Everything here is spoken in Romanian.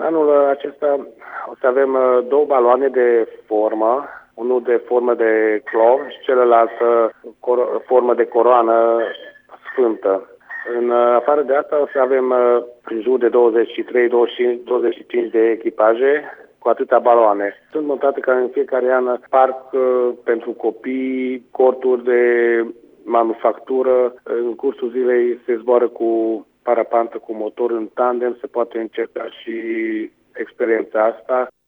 anul acesta o să avem două baloane de formă, unul de formă de clov și celălalt formă de coroană sfântă. În afară de asta o să avem în jur de 23-25 de echipaje cu atâtea baloane. Sunt montate ca în fiecare an parc pentru copii, corturi de manufactură. În cursul zilei se zboară cu parapantă cu motor în tandem, se poate încerca și experiența asta.